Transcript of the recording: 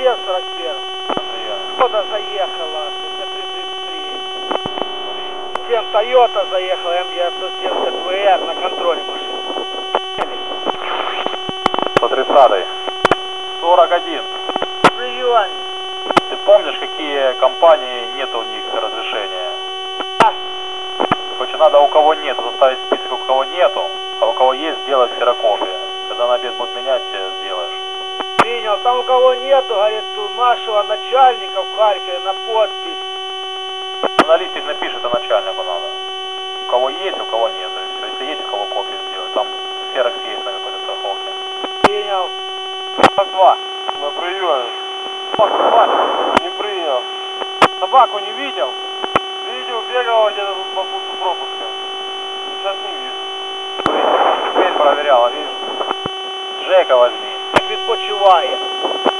Где в 41-м? Кто-то заехала, 6333. Тем Toyota заехала, М970 ВР на контроле машины. По 30-й. 41. В регионе. Ты помнишь, какие компании нет у них разрешения? Короче, надо у кого нет составить список, у кого нету, а у кого есть, сделать ксерокопию. Когда на обед будут менять, сделаешь. Принял. Там у кого нету, говорит, у нашего начальника в Харькове на подпись. Ну, на листик напишет, а начальнику надо. У кого есть, у кого нет, и все. Если есть, у кого копию сделать. Там ксерокс есть на какой-то страховке. Принял. 42. На приеме. 42. Не принял. Собаку не видел? Видел, бегал где-то тут по пункту пропуска. Сейчас не вижу. Дверь проверяла, видишь? Джека возьми. Як відпочиває.